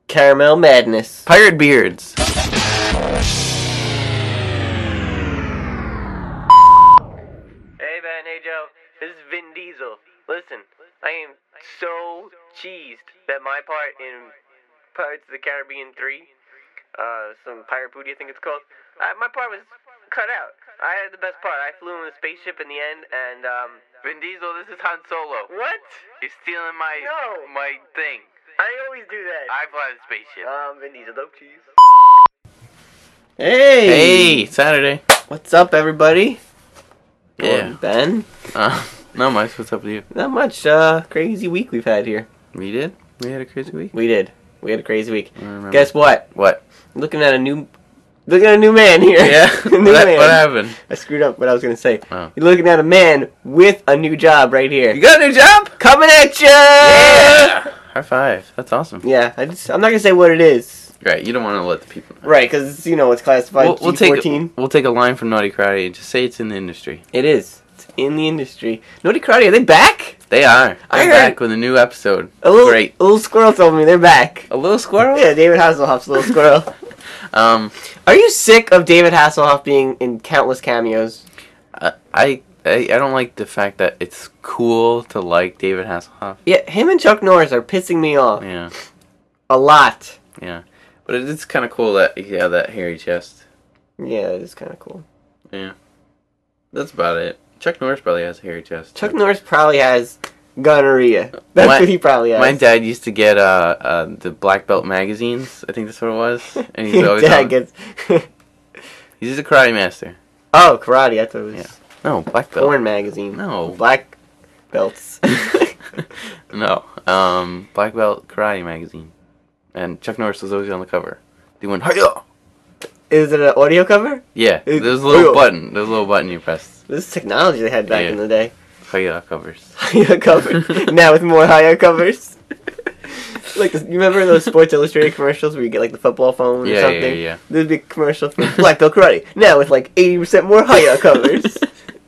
Caramel Madness. Pirate Beards. Hey man, hey Joe, this is Vin Diesel. Listen, I am so cheesed that my part in Pirates of the Caribbean 3, some pirate booty I think it's called, my part was cut out. I had the best part. I flew in a spaceship in the end, and Vin Diesel, this is Han Solo. What? You're stealing my No. my thing. I always do that. I fly the spaceship. Vin Diesel, dope cheese. Hey! Hey, Saturday. What's up, everybody? Yeah. Ben? Not much. What's up with you? Not much. Crazy week we've had here. We did? We had a crazy week? We did. We had a crazy week. I remember. Guess what? What? Looking at a new man here. Yeah? New man. What happened? I screwed up what I was gonna say. Oh. You're looking at a man with a new job right here. You got a new job? Coming at ya! Yeah! High five. That's awesome. Yeah, I'm not gonna say what it is. Right, you don't want to let the people know. Right, because it's classified We'll G14. we'll take a line from Naughty Karate and just say it's in the industry. It is. It's in the industry. Naughty Karate, are they back? They are. I They're heard- back with a new episode. A Great. little squirrel told me they're back. A little squirrel? Yeah, David Hasselhoff's little squirrel. Are you sick of David Hasselhoff being in countless cameos? I don't like the fact that it's cool to like David Hasselhoff. Yeah, him and Chuck Norris are pissing me off. Yeah, A lot. yeah. But it's kind of cool that he had that hairy chest. Yeah, it is kind of cool. Yeah. That's about it. Chuck Norris probably has a hairy chest. Chuck Norris probably has gonorrhea. That's what he probably has. My dad used to get the Black Belt magazines. I think that's what it was. And he's Your always dad on- gets... He's a karate master. Oh, karate. I thought it was Yeah. No, Black Belt. porn magazine. No. Black belts. No. Black Belt Karate magazine. And Chuck Norris was always on the cover. Doing hiya! Is it an audio cover? Yeah. It- There's a little hiya. button. There's a little button you press. This is technology they had back Yeah. in the day. Hiya covers. Hiya cover. Now with more hiya covers. Like, you remember those Sports Illustrated commercials where you get like the football phone or Yeah, something? yeah. There'd be a commercial for Black Belt Karate. Now with like 80% more hiya covers.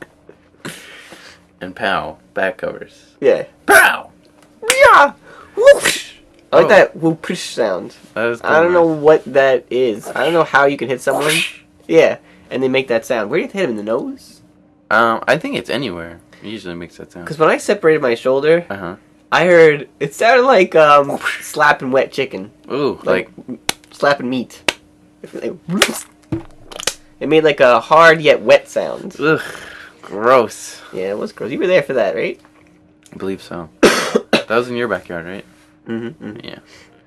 And pow. Back covers. Yeah. Pow! Yeah. Whoosh. I like Oh. that whoosh sound. That was I don't know cool, what that is. I don't know how you can hit someone. Yeah, and they make that sound. Where do you have to hit him, in the nose? man. I think it's anywhere. It usually makes that sound. Because when I separated my shoulder, Uh-huh. I heard it sounded like slapping wet chicken, Ooh, like slapping meat. It made like a hard yet wet sound. ugh, gross. Yeah, it was gross. You were there for that, right? I believe so. That was in your backyard, right? Mm-hmm. Yeah.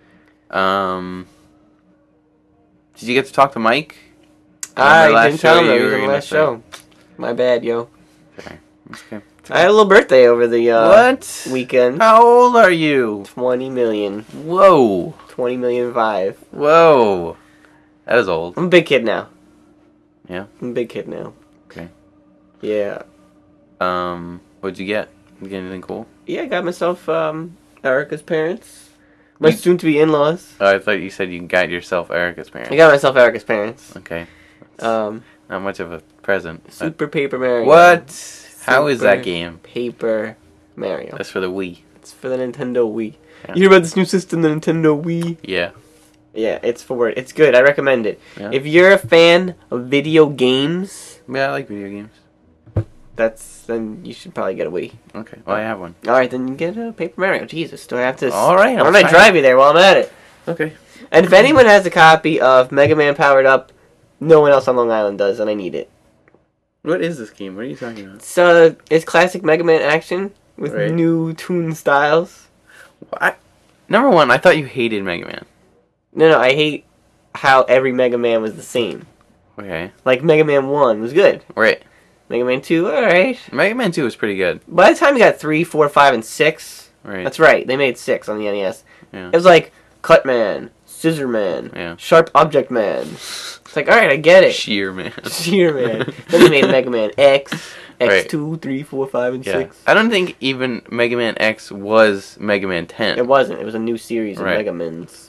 Did you get to talk to Mike? I On the last didn't tell him show that he you was were on the gonna last say? show. My bad, yo. Okay. Okay. I had a little birthday over the What? weekend. How old are you? 20 million. Whoa. 20 million 5. Whoa. That is old. I'm a big kid now. Yeah? I'm a big kid now. Okay. Yeah. What'd you get? Did you get anything cool? Yeah, I got myself Erica's parents. My You- soon-to-be in-laws. Oh, I thought you said you got yourself Erica's parents. I got myself Erica's parents. Okay. Not Not much of a present. but- Super Paper Mario. What? How is Super that game? Paper Mario. That's for the Wii. It's for the Nintendo Wii. Yeah. You hear about this new system, the Nintendo Wii? Yeah. Yeah, it's it's good. I recommend it. Yeah. If you're a fan of video games, Yeah, I like video games. then you should probably get a Wii. Okay. Well, I have one. All right, then you get a Paper Mario. Jesus, do I have to? All right, Why I'm don't I fine. drive you there while I'm at it? Okay. And if anyone has a copy of Mega Man Powered Up, no one else on Long Island does, and I need it. What is this game? What are you talking about? It's classic Mega Man action with Right. new tune styles. Number one, I thought you hated Mega Man. No, I hate how every Mega Man was the same. Okay. Like Mega Man 1 was good. Right. Mega Man 2, alright. Mega Man 2 was pretty good. By the time you got 3, 4, 5, and 6, Right. that's right, they made 6 on the NES. Yeah. It was like Cut Man, Scissor Man, Yeah. Sharp Object Man. It's like, alright, I get it. Sheer Man. Sheer Man. Then they made Mega Man X, Right. X2, 3, 4, 5, and Yeah. 6. I don't think even Mega Man X was Mega Man 10. It wasn't. It was a new series of Right. Mega Mans.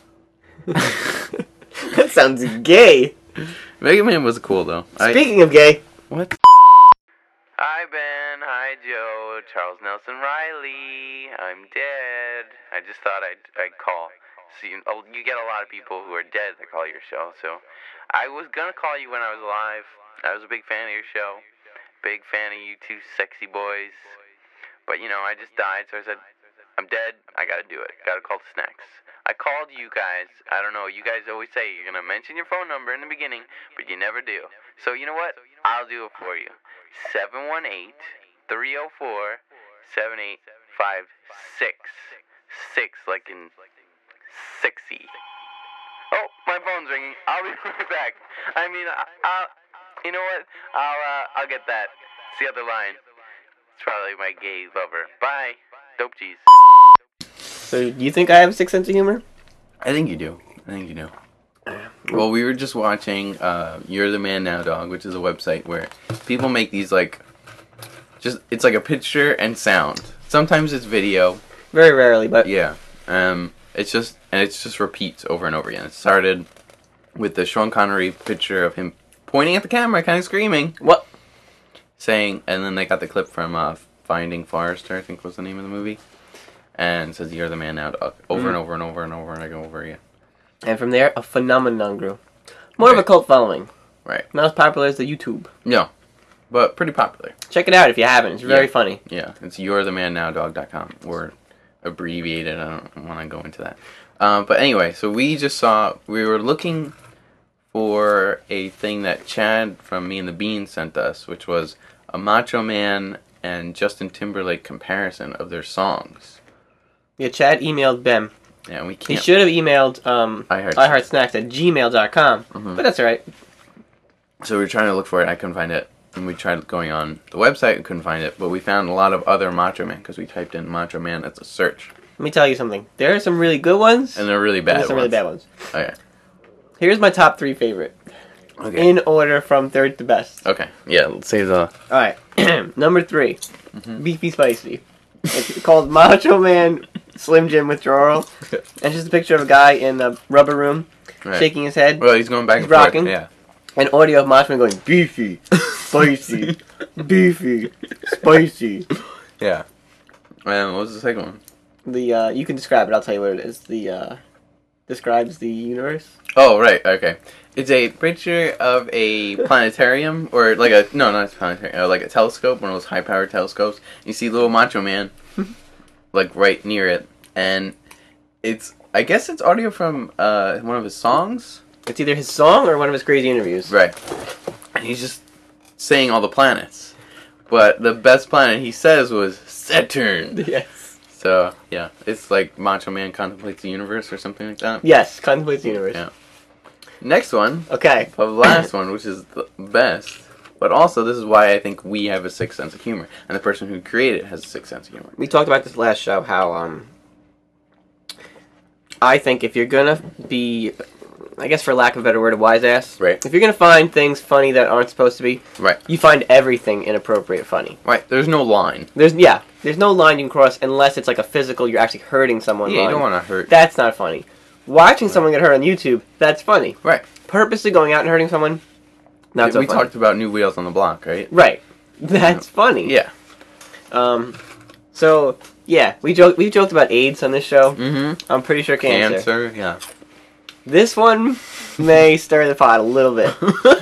That sounds gay. Mega Man was cool though. Speaking of gay. What? Hi Ben, hi Joe, Charles Nelson Riley. I'm dead. I just thought I'd call. So you get a lot of people who are dead that call your show. So I was gonna call you when I was alive. I was a big fan of your show. Big fan of you two sexy boys. But, I just died, so I said, I'm dead, I gotta do it. Gotta call the snacks. I called you guys. I don't know, you guys always say you're gonna mention your phone number in the beginning, but you never do. So, you know what? I'll do it for you. 718-304-7856. 6, like in sexy. Oh, my phone's ringing. I'll be right back. You know what? I'll get that. It's the other line. It's probably my gay lover. Bye. Dope cheese. So, do you think I have a sick sense of humor? I think you do. Well, we were just watching You're the Man Now, Dog, which is a website where people make these, it's like a picture and sound. Sometimes it's video. Very rarely, but... Yeah. It just repeats over and over again. It started with the Sean Connery picture of him pointing at the camera, kind of screaming. What? Saying, and then they got the clip from Finding Forrester, I think was the name of the movie. And it says, You're the Man Now, Dog. Over and over and over and over and over again. And from there, a phenomenon grew. More of a cult following. Right. Not as popular as the YouTube. No. But pretty popular. Check it out if you haven't. It's very funny. Yeah. It's YourTheManNowDog.com. Or abbreviated. I don't want to go into that. But anyway, so we were looking for a thing that Chad from Me and the Beans sent us, which was a Macho Man and Justin Timberlake comparison of their songs. Yeah, Chad emailed Ben. Yeah, we can't. He should have emailed iHeartSnacks@gmail.com, but that's alright. So we were trying to look for it, I couldn't find it. And we tried going on the website and couldn't find it, but we found a lot of other Macho Man, because we typed in Macho Man as a search. Let me tell you something. There are some really good ones. And there are really bad ones. Some really bad ones. Okay. Here's my top 3 favorite. Okay. In order from third to best. Okay. Yeah, let's say the... Alright. Number 3. Beefy Spicy. It's called Macho Man Slim Jim Withdrawal. And just a picture of a guy in a rubber room shaking his head. Well, he's going back and rocking. forth. Yeah. And audio of Macho Man going, beefy, spicy, beefy, spicy. Yeah. What was the second one? You can describe it, I'll tell you what it is. Describes the universe. Oh, right, okay. It's a picture of a planetarium, or like not a planetarium, like a telescope, one of those high-powered telescopes. You see little Macho Man, like right near it, and I guess it's audio from one of his songs. It's either his song or one of his crazy interviews. Right. And he's just saying all the planets. But the best planet he says was Saturn. Yes. So, yeah. It's like Macho Man contemplates the universe or something like that. Yes, contemplates the universe. Yeah. Next one. Okay. The last one, which is the best. But also, this is why I think we have a sick sense of humor. And the person who created it has a sick sense of humor. We talked about this last show, how, I think if you're gonna be... I guess for lack of a better word, a wise ass. Right. If you're gonna find things funny that aren't supposed to be, right, you find everything inappropriate funny. Right. There's no line. There's no line you can cross unless it's like a physical. You're actually hurting someone. Yeah, line. you don't want to hurt. That's not funny. Watching someone get hurt on YouTube, that's funny. Right. Purposely going out and hurting someone, not so we funny. talked about New Wheels on the Block, right? Right. That's funny. Yeah. So yeah, we joked about AIDS on this show. Mm-hmm. I'm pretty sure cancer. Cancer. Yeah. This one may stir the pot a little bit.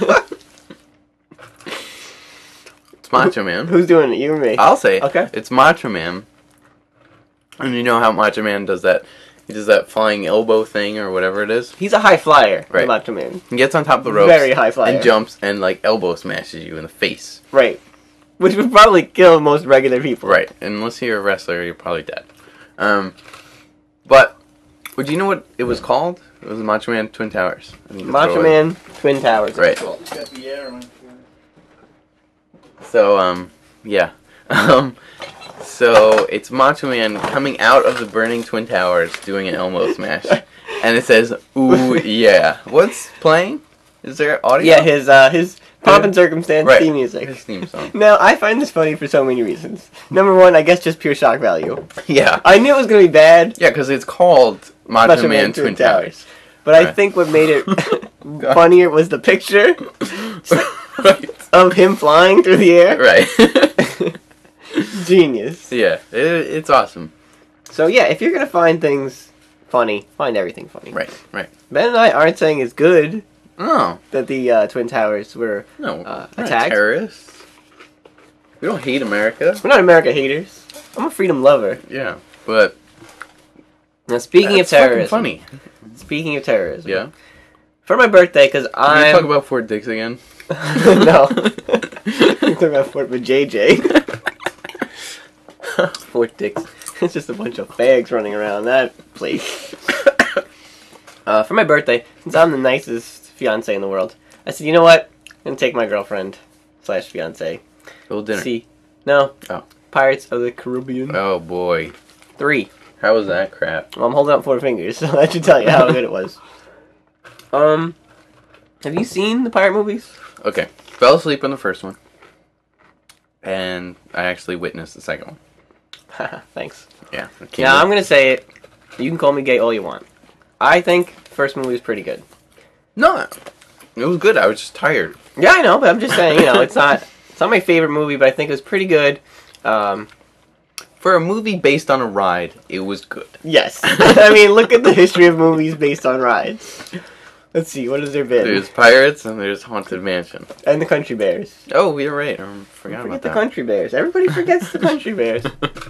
It's Macho Man. Who's doing it? You or me? I'll say it. Okay. It's Macho Man. And you know how Macho Man does that? He does that flying elbow thing or whatever it is. He's a high flyer, right? Macho Man. He gets on top of the ropes. Very high flyer. And jumps and like elbow smashes you in the face. Right. Which would probably kill most regular people. Right. Unless you're a wrestler, you're probably dead. But would you know what it was called? It was Macho Man Twin Towers. Macho Man Twin Towers. Right. So, yeah. So, it's Macho Man coming out of the burning Twin Towers doing an elbow smash. And it says, ooh, yeah. What's playing? Is there audio? Yeah, his Pomp and Circumstance theme music. His theme song. Now, I find this funny for so many reasons. Number one, I guess just pure shock value. Yeah. I knew it was going to be bad. Yeah, because it's called Macho Man Twin Towers. But I think what made it funnier was the picture of him flying through the air. Right. Genius. Yeah, it's awesome. So yeah, if you're going to find things funny. Find everything funny. Right. Ben and I aren't saying it's good Oh. that the Twin Towers were No, we're not attacked. terrorists. We don't hate America. We're not America haters. I'm a freedom lover. Yeah, but Now, speaking of that's fucking terrorism. funny. Speaking of terrorism. Yeah. For my birthday, because Can we I'm... talk about Fort Dix again? No. We're talking about Fort with JJ. Fort Dix. It's just a bunch of fags running around that place. For my birthday, since I'm the nicest fiance in the world, I said, you know what? I'm going to take my girlfriend / fiance. Little dinner. See. No. Oh. Pirates of the Caribbean. Oh boy. 3. How was that crap? Well, I'm holding up 4 fingers, so that should tell you how good it was. Have you seen the pirate movies? Okay. Fell asleep on the first one. And I actually witnessed the second one. Thanks. Yeah. Now, I'm going to say it. You can call me gay all you want. I think the first movie was pretty good. No. It was good. I was just tired. Yeah, I know, but I'm just saying, it's not my favorite movie, but I think it was pretty good. For a movie based on a ride, it was good. Yes. I mean, look at the history of movies based on rides. Let's see, what has there been? There's Pirates and there's Haunted Mansion. And the Country Bears. Oh, you're right. I forgot Forget about the that. Country Bears. Everybody forgets the Country Bears.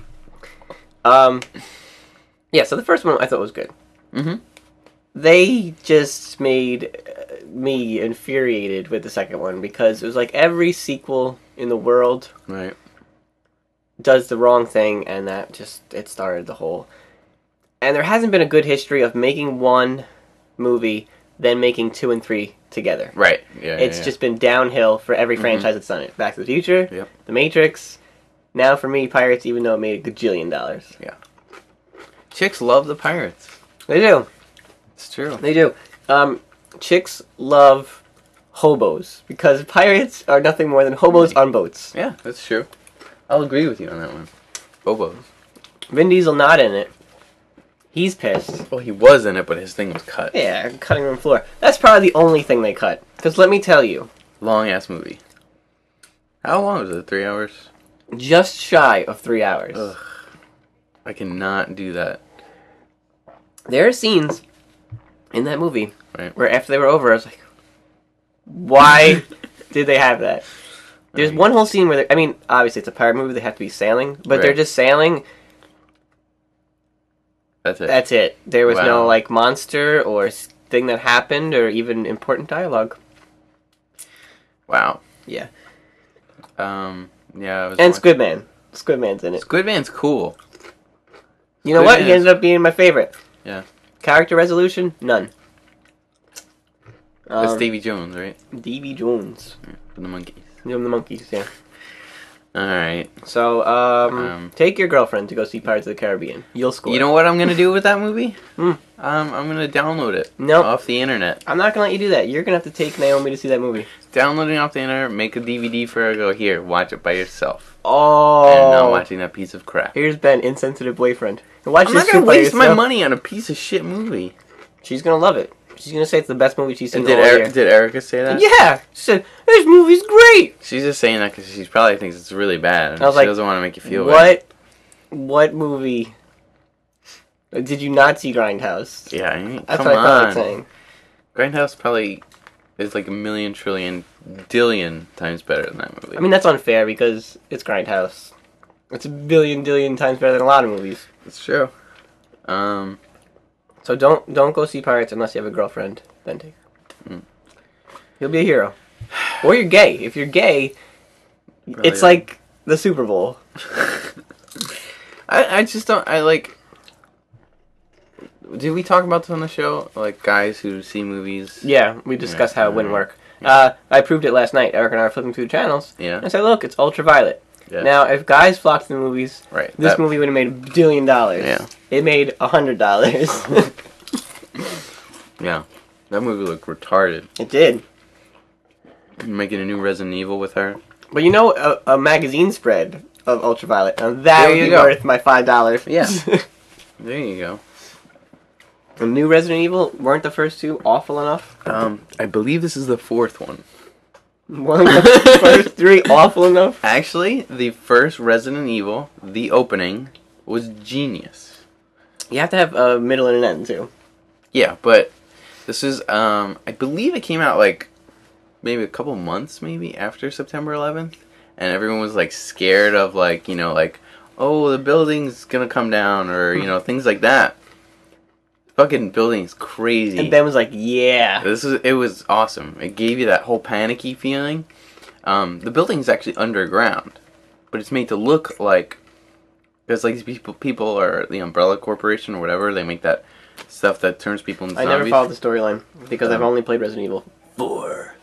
Yeah, so the first one I thought was good. Mm-hmm. They just made me infuriated with the second one because it was like every sequel in the world Right. does the wrong thing, and that just, it started the whole... And there hasn't been a good history of making one movie, then making 2 and 3 together. Right. Yeah. It's just been downhill for every franchise that's done it. Back to the Future, Yep. The Matrix, now for me, Pirates, even though it made a gajillion dollars. Chicks love the Pirates. They do. It's true. They do. Chicks love hobos, because pirates are nothing more than hobos on boats. Yeah, that's true. I'll agree with you on that one. Bobos. Vin Diesel not in it. He's pissed. Well, he was in it, but his thing was cut. Yeah, cutting room floor. That's probably the only thing they cut. Because let me tell you, Long ass movie. How long was it? 3 hours? just shy of 3 hours. Ugh. I cannot do that. There are scenes in that movie Right. where after they were over, I was like, why did they have that? There's Right. one whole scene where, I mean, obviously it's a pirate movie, they have to be sailing, but they're Right. just sailing. That's it. That's it. There was no, Wow. like, monster or thing that happened or even important dialogue. Wow. Yeah. Yeah. I was And watching- Squidman. Squidman's in it. Squidman's cool. You know what? Squidman He ended up being my favorite. Yeah. Character resolution? None. That's Davy Jones, right? Davy Jones. From the Monkeys. The Monkeys, yeah. Alright. So, take your girlfriend to go see Pirates of the Caribbean. You'll score. You know what I'm gonna do with that movie? Hmm. I'm gonna download it. Nope. Off the internet. I'm not gonna let you do that. You're gonna have to take Naomi to see that movie. Downloading off the internet, make a DVD for her, go here, watch it by yourself. Oh. And not watching that piece of crap. Here's Ben, insensitive boyfriend. And watch I'm this not gonna shit by waste my yourself. money on a piece of shit movie. She's gonna love it. She's gonna say it's the best movie she's seen Did, all year. did Erica say that? Yeah! She said, this movie's great! She's just saying that because she probably thinks it's really bad. And I was she like, doesn't want to make you feel bad. What movie? Did you not see Grindhouse? Yeah, I mean, That's come what I thought on. of saying. Grindhouse probably is like a million, trillion, dillion times better than that movie. I mean, that's unfair because it's Grindhouse. It's a billion, dillion times better than a lot of movies. it's true. So don't go see Pirates unless you have a girlfriend. Then take her. You'll be a hero. Or you're gay. If you're gay, it's yeah. like the Super Bowl. I just don't. I like. Did we talk about this on the show? Like guys who see movies. Yeah, we discussed how it wouldn't alright. work. I proved it last night. Eric and I were flipping through the channels. Yeah. And I said, look, it's ultraviolet. Yeah. Now, if guys flocked to the movies, Right. this that- movie would have made $1 billion. Yeah. It made $100. Yeah. That movie looked retarded. It did. Making a new Resident Evil with her. But you know, a magazine spread of ultraviolet, now that There would you be go. worth my $5. Yeah. There you go. The new Resident Evil, weren't the first two awful enough? I believe this is the fourth one. Weren't the first three awful enough? Actually, the first Resident Evil, the opening, was genius. You have to have a middle and an end too. Yeah, but this is I believe it came out like maybe a couple months maybe after September 11th, and everyone was like scared of like, you know, like, oh, the building's gonna come down, or you know, things like that. Fucking building's crazy. And Ben was like, yeah. It was awesome. It gave you that whole panicky feeling. The building's actually underground, but it's made to look like, because like these people are the Umbrella Corporation or whatever. They make that stuff that turns people into zombies. I never followed the storyline because I've only played Resident Evil 4.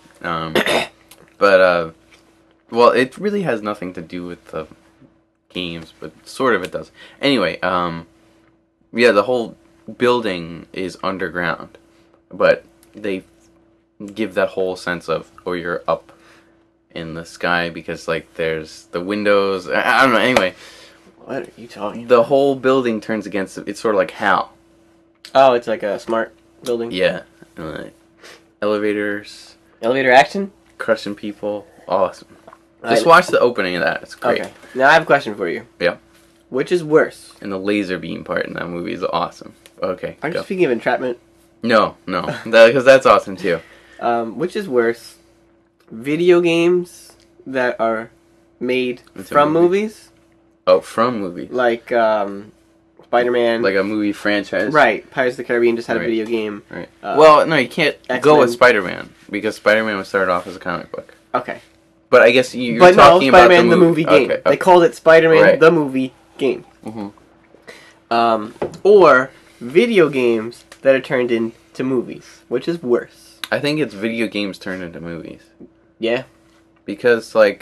But well, it really has nothing to do with the games, but sort of it does. Anyway, yeah, the whole building is underground, but they give that whole sense of, oh, you're up in the sky because like there's the windows. I don't know. Anyway, what are you talking about? The whole building turns against it. It's sort of like HAL. Oh, it's like a smart building. Yeah, elevators, elevator action, crushing people. Awesome. Just watch the opening of that. It's great. Okay. Now I have a question for you. Yeah. Which is worse? And the laser beam part in that movie is awesome. Okay. Are you speaking of entrapment? No, because that's awesome too. Which is worse? Video games that are made from movies? Oh, from movies. Like Spider-Man. Like a movie franchise. Right. Pirates of the Caribbean just had a video game. Right. Well, no, you can't go with Spider-Man because Spider-Man was started off as a comic book. Okay. But I guess you're talking about Spider-Man the movie game. Okay. They called it Spider-Man the movie game. Mm-hmm. Or video games that are turned into movies. Which is worse? I think it's video games turned into movies. Yeah. Because, like,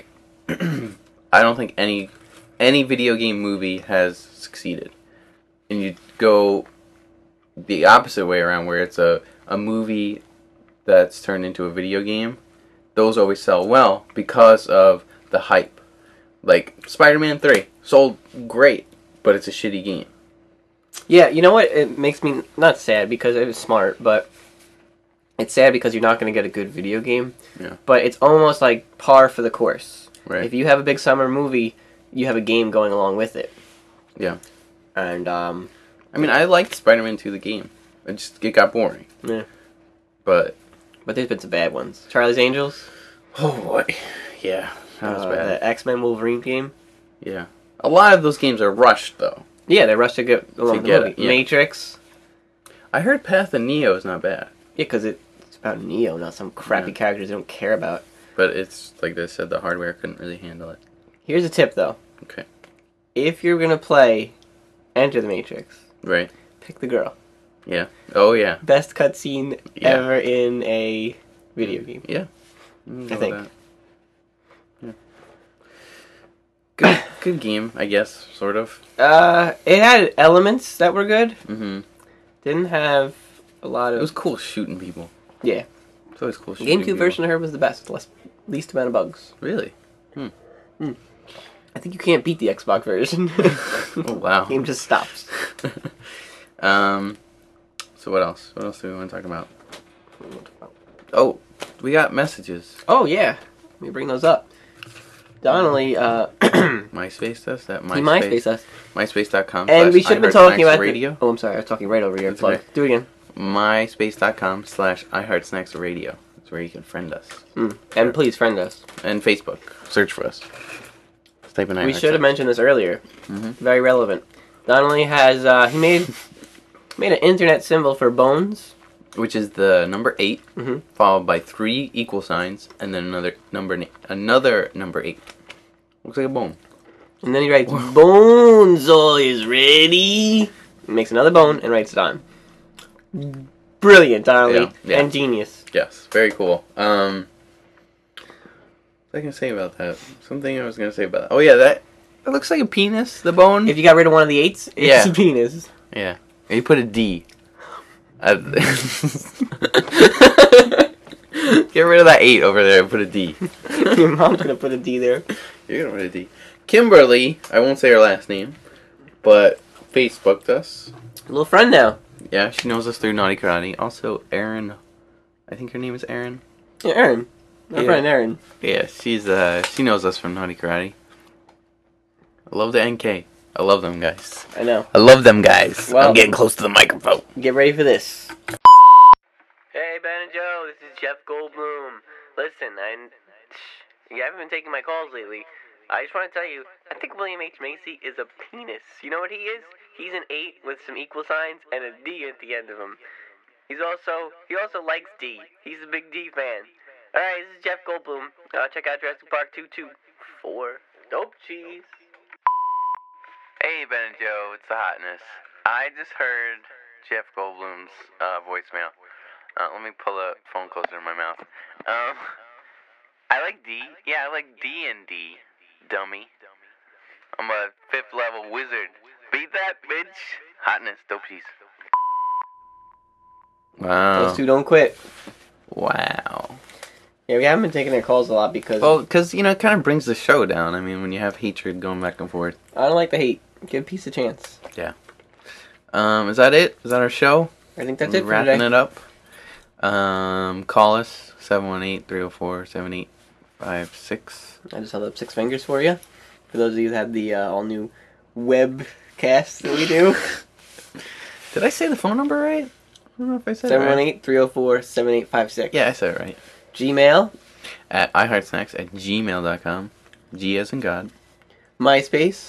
I don't think any video game movie has succeeded. And you go the opposite way around, where it's a movie that's turned into a video game. Those always sell well because of the hype. Like, Spider-Man 3 sold great, but it's a shitty game. Yeah, you know what? It makes me not sad because it was smart, but it's sad because you're not going to get a good video game. Yeah. But it's almost like par for the course. Right. If you have a big summer movie, you have a game going along with it. Yeah. And I mean, I liked Spider-Man 2 the game. It got boring. Yeah. But there's been some bad ones. Charlie's Angels. Oh boy. Yeah. That was bad. The X-Men Wolverine game. Yeah. A lot of those games are rushed though. Yeah, they're rushed to get along the movie. Yeah. Matrix. I heard Path of Neo is not bad. Yeah, because it's about Neo, not some crappy characters they don't care about. But it's, like they said, the hardware couldn't really handle it. Here's a tip, though. Okay. If you're going to play Enter the Matrix, right, pick the girl. Yeah. Oh, yeah. Best cutscene ever in a video game. Yeah. I think. Yeah. Good game, I guess, sort of. It had elements that were good. Mm-hmm. Didn't have a lot of... It was cool shooting people. Yeah. It's always cool shooting GameCube version of her was the best. Least amount of bugs. Really? I think you can't beat the Xbox version. Oh, wow. The game just stops. So what else? What else do we want to talk about? Oh, we got messages. Oh, yeah. Let me bring those up. Donnelly, MySpace does that? He MySpace us. MySpace.com. And we should have been talking about radio. Oh, I'm sorry. I was talking right over your plug. Okay. Do it again. MySpace.com/iHeartSnacksRadio. That's where you can friend us. And please friend us. And Facebook. Search for us. Just type in We should have mentioned this earlier. Very relevant. Donnelly has, he made an internet symbol for bones. Which is the number 8, followed by 3 equal signs, and then another number 8. Looks like a bone. And then he writes, Bonezo is ready. He makes another bone and writes it on. Brilliant, Donnelly. Yeah. And genius. Yes, very cool. What was I going to say about that? Something I was going to say about that. Oh, yeah, that looks like a penis, the bone. If you got rid of one of the 8s, it's a penis. Yeah. You put a D. Get rid of that 8 over there and put a D. Your mom's going to put a D there. You're going to put a D. Kimberly, I won't say her last name, but Facebooked us. A little friend now. Yeah, she knows us through Naughty Karate. Also, Erin. I think her name is Erin. Yeah, Erin. My friend Erin. Yeah, she knows us from Naughty Karate. I love the NK. I love them guys. I know. I love them guys. Well, I'm getting close to the microphone. Get ready for this. Hey, Ben and Joe, this is Jeff Goldblum. Listen, you haven't been taking my calls lately. I just want to tell you, I think William H. Macy is a penis. You know what he is? He's an 8 with some equal signs and a D at the end of him. He also likes D. He's a big D fan. Alright, this is Jeff Goldblum. Check out Jurassic Park 224. Dope cheese. Hey, Ben and Joe, it's the hotness. I just heard Jeff Goldblum's voicemail. Let me pull a phone closer to my mouth. I like D. Yeah, I like D&D, dummy. I'm a 5th level wizard. Beat that, bitch. Hotness, dope cheese. Wow. Those two don't quit. Wow. Yeah, we haven't been taking their calls a lot because... Well, because, you know, it kind of brings the show down. I mean, when you have hatred going back and forth. I don't like the hate. Give peace a chance. Yeah. Is that it? Is that our show? I think that's it for wrapping today. it up. Call us 718-304-7856. I just held up 6 fingers for you. For those of you that have the all-new webcast that we do. Did I say the phone number right? I don't know if I said it right. 718-304-7856. Yeah, I said it right. Gmail. At iheartsnacks@gmail.com. G as in God. MySpace.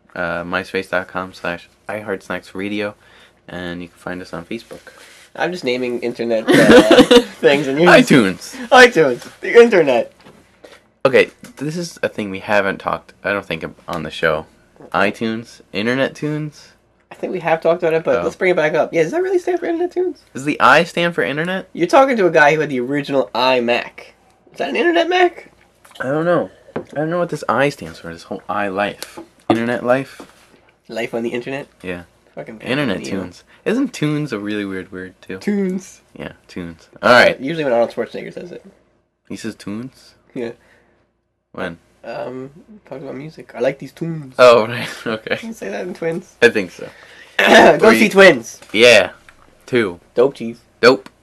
MySpace.com/iheartsnacksradio. And you can find us on Facebook. I'm just naming internet things. And iTunes. iTunes. The internet. Okay, this is a thing we haven't talked, I don't think, on the show. iTunes? Internet tunes? I think we have talked about it, but let's bring it back up. Yeah, does that really stand for Internet Tunes? Does the I stand for internet? You're talking to a guy who had the original iMac. Is that an Internet Mac? I don't know. I don't know what this I stands for, this whole I life. Internet life? Life on the internet? Yeah. Fucking Internet tunes. Isn't tunes a really weird word, too? Tunes. Yeah, tunes. Alright. Usually when Arnold Schwarzenegger says it. He says tunes? Yeah. When? Talks about music. I like these tunes. Oh, right. Okay. Can you say that in Twins? I think so. Go see Twins. Yeah. 2. Dope cheese. Dope.